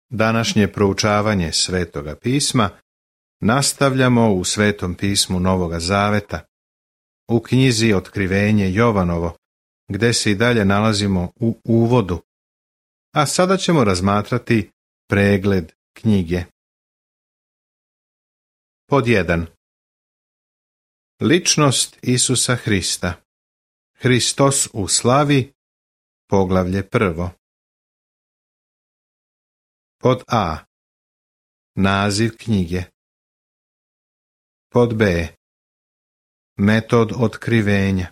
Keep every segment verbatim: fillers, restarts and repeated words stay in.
Današnje proučavanje Svetoga pisma nastavljamo u Svetom pismu Novoga Zaveta, u knjizi Otkrivenje Jovanovo, gde se i dalje nalazimo u uvodu, a sada ćemo razmatrati pregled knjige. Pod jedan. Ličnost Isusa Hrista. Hristos u slavi, poglavlje prvo. Pod A. Naziv knjige. Pod B. Metod otkrivenja.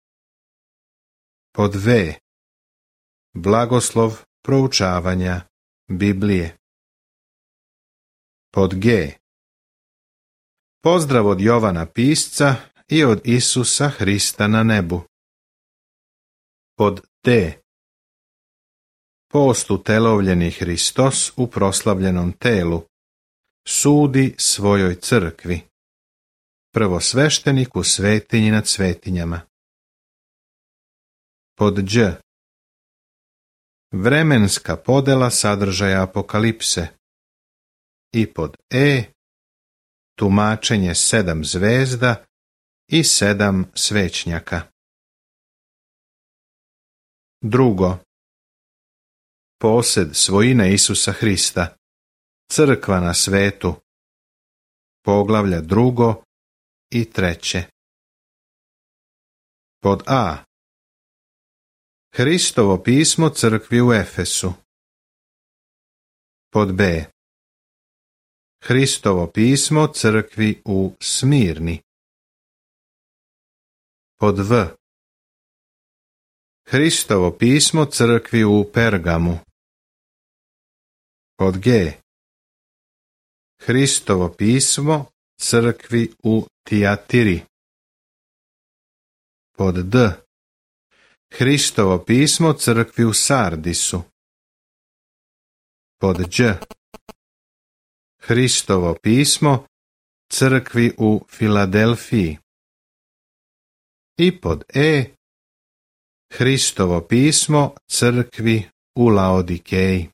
Pod V. Blagoslov proučavanja Biblije. Pod G. Pozdrav od Jovana pisca i od Isusa Hrista na nebu. Pod D. Post utelovljeni Hristos u proslavljenom telu sudi svojoj crkvi. Prvosveštenik u svetinji nad svetinjama. Pod Đ. Vremenska podela sadržaja apokalipse. I pod E. Tumačenje sedam zvezda i sedam svećnjaka. Drugo. Posed svojine Isusa Hrista. Crkva na svetu. Poglavlja drugo i treće. Pod A. Hristovo pismo crkvi u Efesu. Pod B. Hristovo pismo crkvi u Smirni. Pod V. Hristovo pismo crkvi u Pergamu. Pod G. Hristovo pismo crkvi u Tijatiri. Pod D. Hristovo pismo crkvi u Sardisu. Pod Đ. Hristovo pismo crkvi u Filadelfiji. I pod E. Hristovo pismo crkvi u Laodikeji.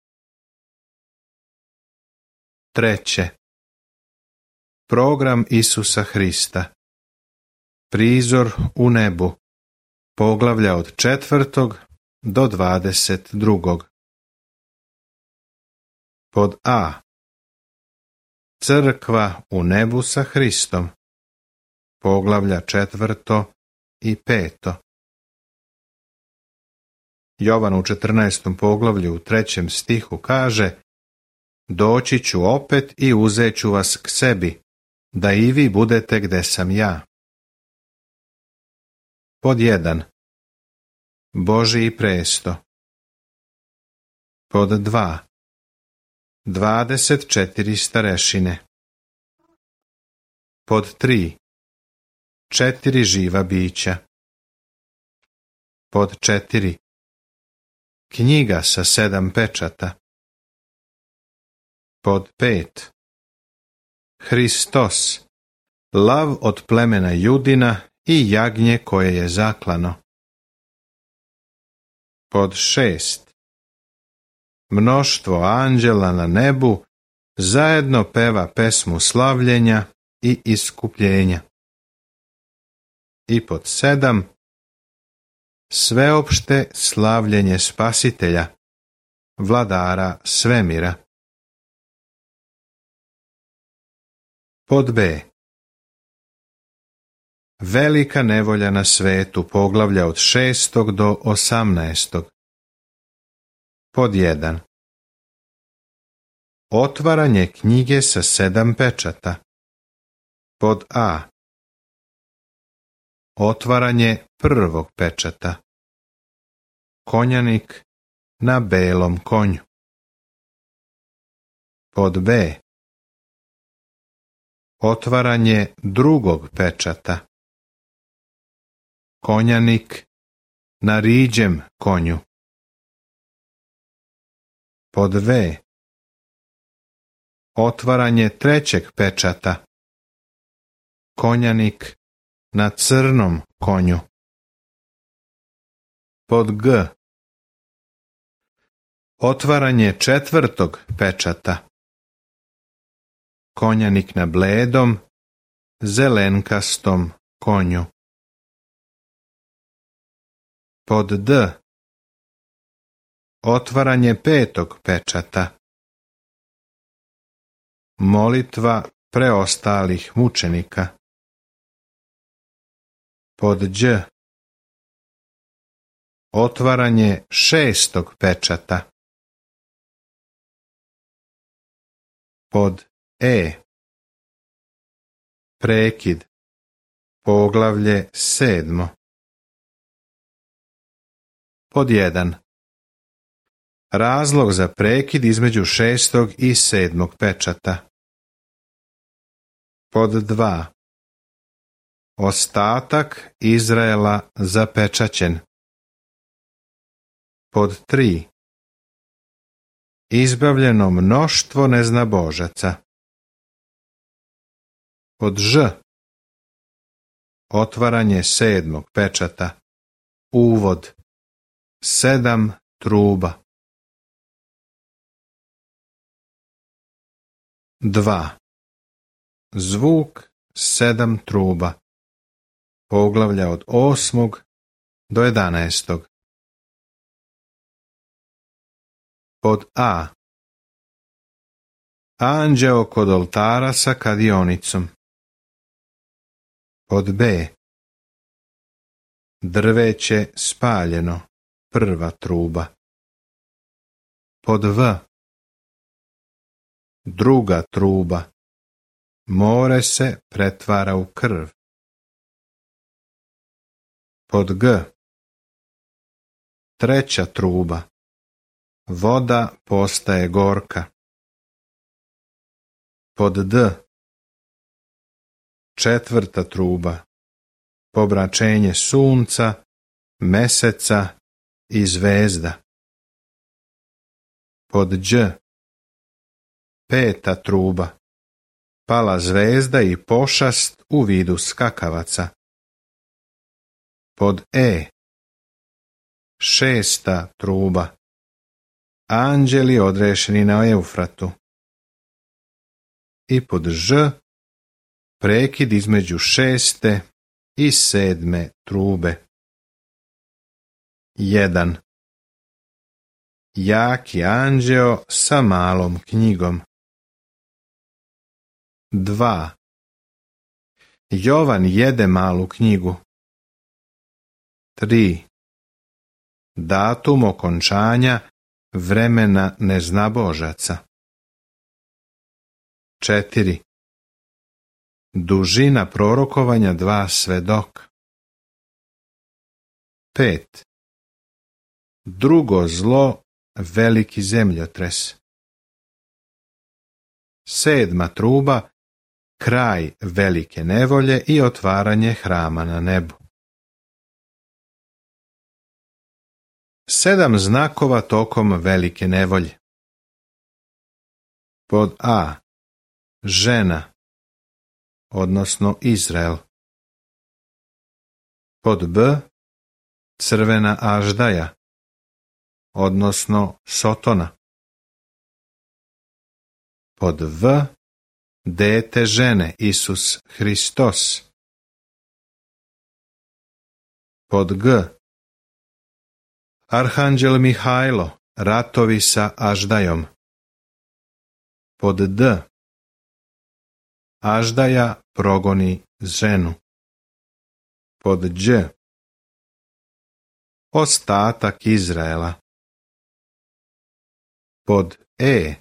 Treće. Program Isusa Hrista. Prizor u nebu. Poglavlja od četvrtog do dvadeset drugog. Pod A. Crkva u nebu sa Hristom. Poglavlja četvrto i peto. Jovan u četrnaestom poglavlju u trećem stihu kaže: Doći ću opet i uzet ću vas k sebi, da i vi budete gde sam ja. Pod jedan. Božji presto. Pod dva. Dvadeset četiri starešine. Pod tri. Četiri živa bića. Pod četiri. Knjiga sa sedam pečata. Pod pet. Hristos, lav od plemena Judina i jagnje koje je zaklano. Pod šest. Mnoštvo anđela na nebu zajedno peva pesmu slavljenja i iskupljenja. I pod sedam. Sveopšte slavljenje Spasitelja, vladara svemira. Pod B. Velika nevolja na svetu, poglavlja od šestog do osamnaestog. Pod jedan. Otvaranje knjige sa sedam pečata. Pod A. Otvaranje prvog pečata. Konjanik na belom konju. Pod B. Otvaranje drugog pečata. Konjanik na riđem konju. Pod V. Otvaranje trećeg pečata. Konjanik na crnom konju. Pod G. Otvaranje četvrtog pečata. Konjanik na bledom, zelenkastom konju. Pod D. Otvaranje petog pečata. Molitva preostalih mučenika. Pod Đ. Otvaranje šestog pečata. Pod E. Prekid. Poglavlje sedmo. Pod jedan. Razlog za prekid između šestog i sedmog pečata. Pod dva. Ostatak Izraela zapečaćen. Pod tri. Izbavljeno mnoštvo neznabožaca. Pod Ž. Otvaranje sedmog pečata. Uvod. Sedam truba. Dva. Zvuk sedam truba. Poglavlja od osmog do jedanaestog. Pod A. Anđeo kod oltara sa kadionicom. Pod B. Drveće spaljeno, prva truba. Pod V. Druga truba. More se pretvara u krv. Pod G. Treća truba. Voda postaje gorka. Pod D. Četvrta truba. Pobraćenje sunca, meseca i zvezda. Pod Đ. Peta truba. Pala zvezda i pošast u vidu skakavaca. Pod E. Šesta truba. Anđeli odrešeni na Eufratu. I pod Ž. Prekid između šeste i sedme trube. Jedan. Jaki anđeo sa malom knjigom. Dva. Jovan jede malu knjigu. Tri. Datum okončanja vremena neznabožaca. Četiri. Dužina prorokovanja dva svedok. Pet. Drugo zlo, veliki zemljotres. Sedma truba, kraj velike nevolje i otvaranje hrama na nebu. Sedam znakova tokom velike nevolje. Pod A. Žena, odnosno Izrael. Pod B. Crvena aždaja, odnosno Sotona. Pod V. Dete žene, Isus Hristos. Pod G. Arhanđel Mihajlo, ratovi sa aždajom. Pod D. Aždaja progoni ženu. Pod Đ. Ostatak Izraela. Pod E.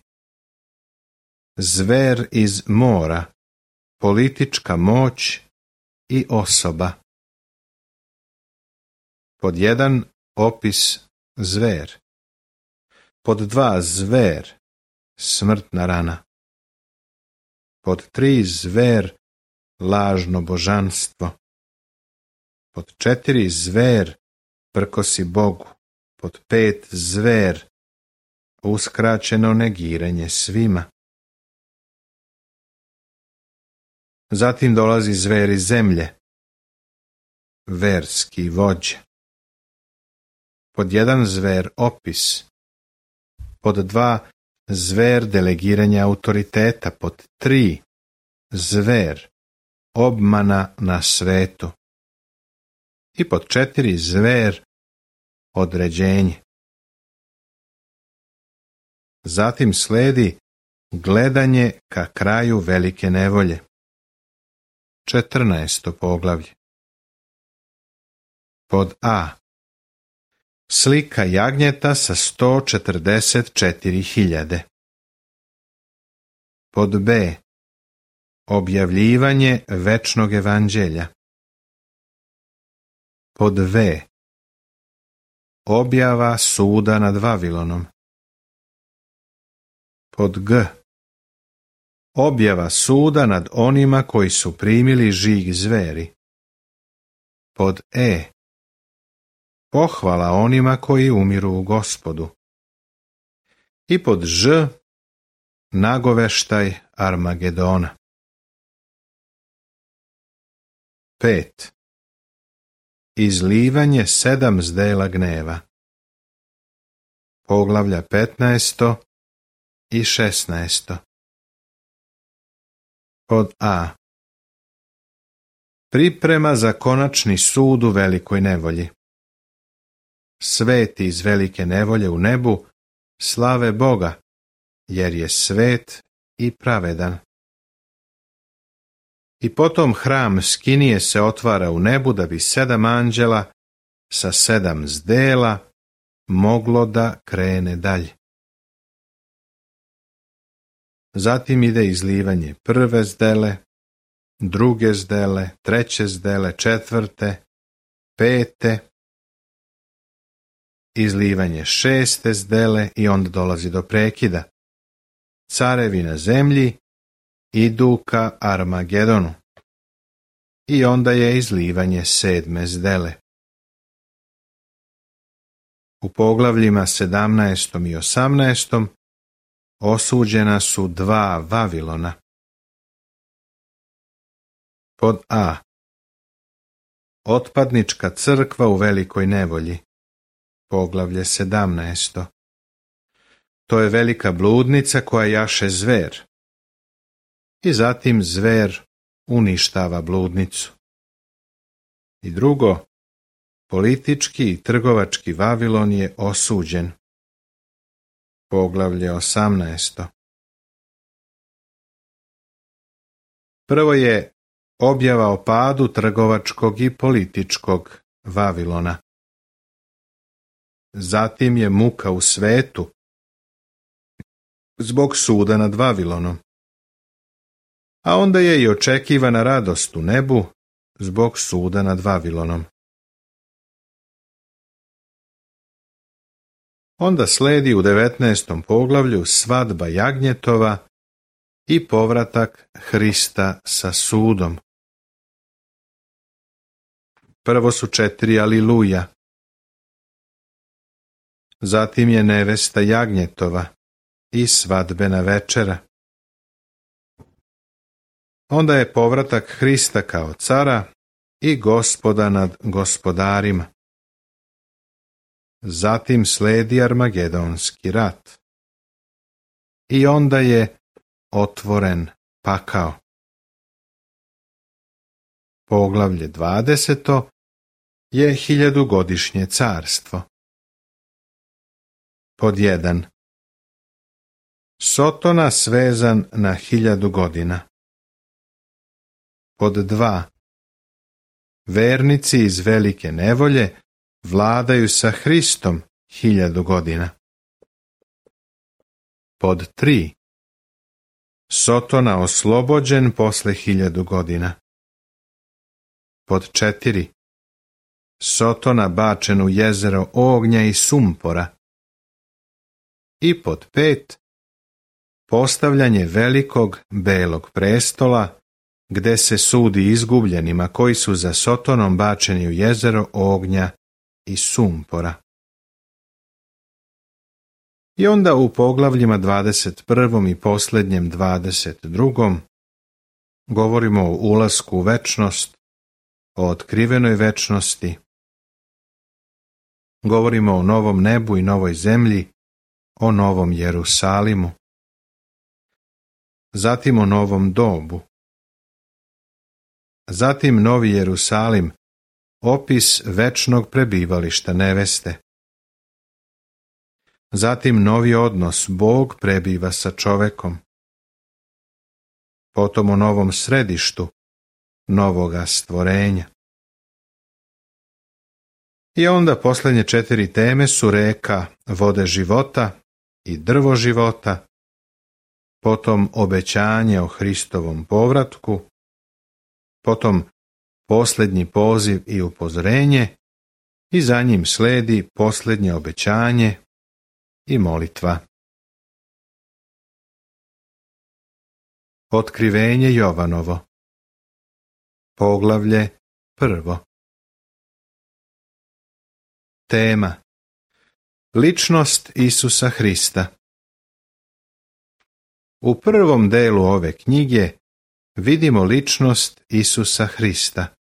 Zver iz mora, politička moć i osoba. Pod jedan. Opis zver. Pod dva. Zver, smrtna rana. Pod tri. Zver, lažno božanstvo. Pod četiri. Zver, prkosi Bogu. Pod pet. Zver, uskraćeno negiranje svima. Zatim dolazi zver iz zemlje, verski vođa. Pod jedan. Zver, opis. Pod dva, zver delegiranja autoriteta. Pod tri, zver obmana na svetu. I pod četiri, zver određenje. Zatim sledi gledanje ka kraju velike nevolje. Četrnaesto poglavlje. Pod A. Slika jagnjeta sa sto četrdeset četiri hiljade. Pod B. Objavljivanje večnog evanđelja. Pod V. Objava suda nad Vavilonom. Pod G. Objava suda nad onima koji su primili žig zveri. Pod E. Pohvala onima koji umiru u Gospodu. I pod Ž. Nagoveštaj Armagedona. Pet. Izlivanje sedam zdela gneva. Poglavlja petnaesto i šesnaesto. Pod A. Priprema za konačni sud u velikoj nevolji. Sveti iz velike nevolje u nebu slave Boga, jer je svet i pravedan. I potom hram Skinije se otvara u nebu da bi sedam anđela sa sedam zdela moglo da krene dalje. Zatim ide izlivanje prve zdele, druge zdele, treće zdele, četvrte, pete, izlivanje šeste zdele i onda dolazi do prekida. Carevi na zemlji idu ka Armagedonu. I onda je izlivanje sedme zdele. U poglavljima sedamnaestom i osamnaestom osuđena su dva Vavilona. Pod A. Otpadnička crkva u velikoj nevolji. Poglavlje sedamnaesto. To je velika bludnica koja jaše zver. I zatim zver uništava bludnicu. I drugo, politički i trgovački Vavilon je osuđen. Poglavlje osamnaesto. Prvo je objava o padu trgovačkog i političkog Vavilona. Zatim je muka u svetu zbog suda nad Vavilonom. A onda je i očekivana radost u nebu zbog suda nad Vavilonom. Onda sledi u devetnaestom poglavlju svadba jagnjetova i povratak Hrista sa sudom. Prvo su četiri aliluja. Zatim je nevesta jagnjetova i svadbena večera. Onda je povratak Hrista kao cara i Gospoda nad gospodarima. Zatim sledi Armagedonski rat. I onda je otvoren pakao. Poglavlje dvadeseto je hiljadugodišnje carstvo. Pod jedan. Sotona svezan na hiljadu godina. Pod dva. Vernici iz velike nevolje vladaju sa Hristom hiljadu godina. Pod tri. Sotona oslobođen posle hiljadu godina. Pod četiri. Sotona bačen u jezero ognja i sumpora. I pod pet. Postavljanje velikog belog prestola gde se sudi izgubljenima koji su za Sotonom bačeni u jezero ognja i sumpora. I onda u poglavljima dvadeset prvom i posljednjem dvadeset drugom govorimo o ulasku u večnost, o otkrivenoj večnosti, govorimo o novom nebu i novoj zemlji, o Novom Jerusalimu, zatim o novom dobu, zatim Novi Jerusalim, opis večnog prebivališta neveste, zatim novi odnos, Bog prebiva sa čovekom, potom o novom središtu, novoga stvorenja. I onda posljednje četiri teme su reka vode života i drvo života, potom obećanje o Hristovom povratku, potom posljednji poziv i upozorenje i za njim slijedi posljednje obećanje i molitva. Otkrivenje Jovanovo. Poglavlje prvo. Tema: ličnost Isusa Hrista. U prvom delu ove knjige vidimo ličnost Isusa Hrista.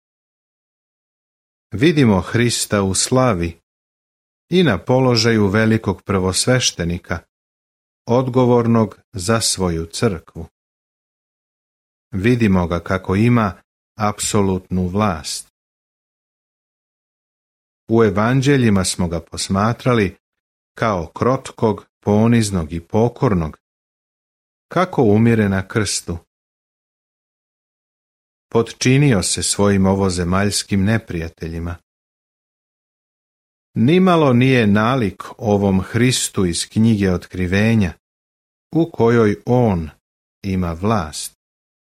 Vidimo Hrista u slavi i na položaju velikog prvosveštenika, odgovornog za svoju crkvu. Vidimo ga kako ima apsolutnu vlast. U evanđeljima smo ga posmatrali kao krotkog, poniznog i pokornog, kako umire na krstu. Potčinio se svojim ovozemaljskim neprijateljima. Nimalo nije nalik ovom Hristu iz knjige Otkrivenja, u kojoj on ima vlast.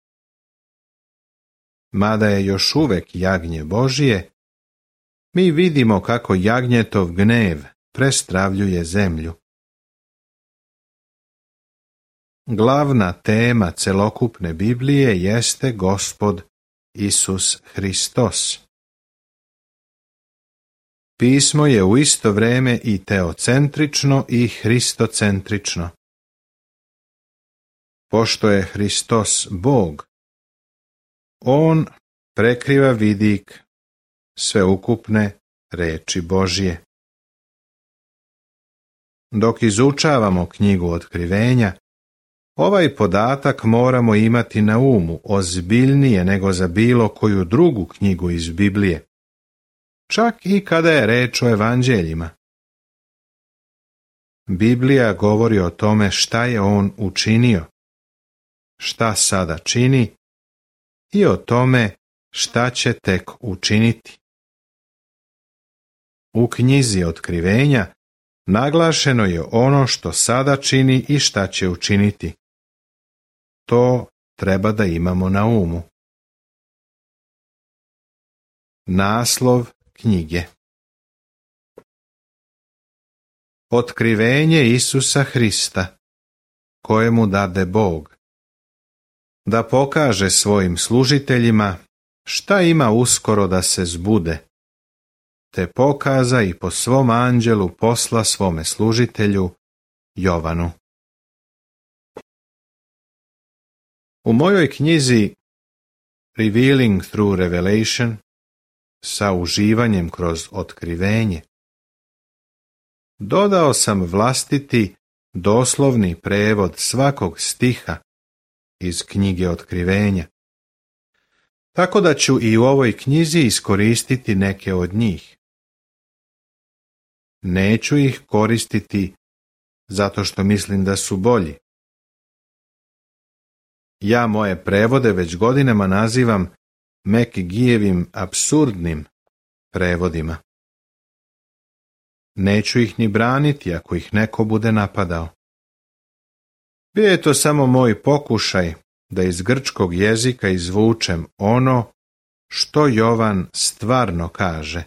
Mada je još uvek jagnje Božije, mi vidimo kako jagnjetov gnev prestravljuje zemlju. Glavna tema celokupne Biblije jeste Gospod Isus Hristos. Pismo je u isto vrijeme i teocentrično i hristocentrično. Pošto je Hristos Bog, on prekriva vidik sveukupne reči Božje. Dok izučavamo knjigu Otkrivenja, ovaj podatak moramo imati na umu ozbiljnije nego za bilo koju drugu knjigu iz Biblije, čak i kada je reč o evanđeljima. Biblija govori o tome šta je on učinio, šta sada čini i o tome šta će tek učiniti. U knjizi Otkrivenja naglašeno je ono što sada čini i šta će učiniti. To treba da imamo na umu. Naslov knjige: Otkrivenje Isusa Hrista, kojemu dade Bog, da pokaže svojim služiteljima šta ima uskoro da se zbude, te pokaza i po svom anđelu posla svome služitelju Jovanu. U mojoj knjizi Revealing through Revelation, sa uživanjem kroz otkrivenje, dodao sam vlastiti doslovni prevod svakog stiha iz knjige Otkrivenja, tako da ću i u ovoj knjizi iskoristiti neke od njih. Neću ih koristiti zato što mislim da su bolji. Ja moje prevode već godinama nazivam McGeeovim apsurdnim prevodima. Neću ih ni braniti ako ih neko bude napadao. Bio je to samo moj pokušaj da iz grčkog jezika izvučem ono što Jovan stvarno kaže,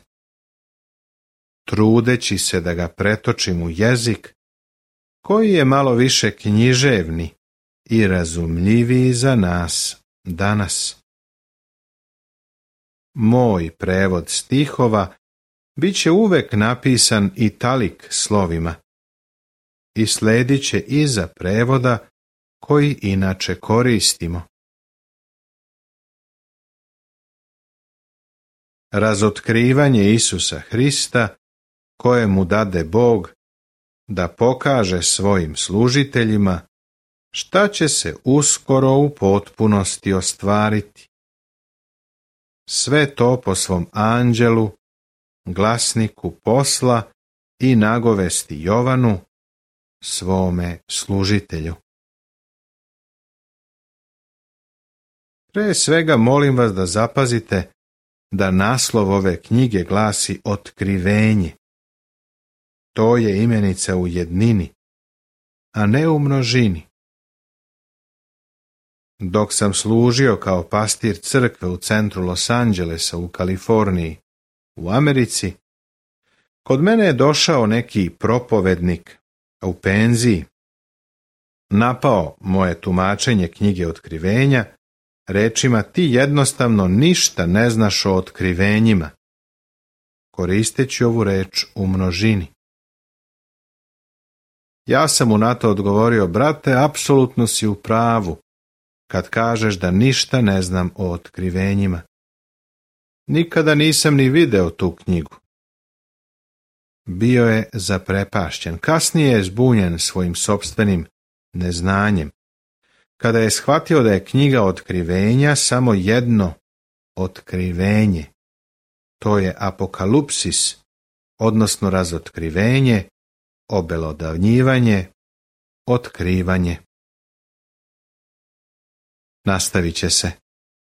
trudeći se da ga pretočim u jezik koji je malo više književni i razumljiviji za nas danas. Moj prevod stihova bit će uvek napisan italik slovima i sledit će iza prevoda koji inače koristimo. Razotkrivanje Isusa Hrista, kojemu dade Bog, da pokaže svojim služiteljima šta će se uskoro u potpunosti ostvariti. Sve to po svom anđelu, glasniku posla i nagovesti Jovanu, svome služitelju. Pre svega molim vas da zapazite da naslov ove knjige glasi Otkrivenje. To je imenica u jednini, a ne u množini. Dok sam služio kao pastir crkve u centru Los Angelesa u Kaliforniji, u Americi, kod mene je došao neki propovednik u penziji, napao moje tumačenje knjige Otkrivenja rečima: ti jednostavno ništa ne znaš o otkrivenjima, koristeći ovu reč u množini. Ja sam mu na to odgovorio: brate, apsolutno si u pravu kad kažeš da ništa ne znam o otkrivenjima. Nikada nisam ni video tu knjigu. Bio je zaprepašćen, kasnije je zbunjen svojim sopstvenim neznanjem, kada je shvatio da je knjiga Otkrivenja samo jedno otkrivenje. To je apokalupsis, odnosno razotkrivenje, obelodavnjivanje, otkrivanje. Nastavit će se.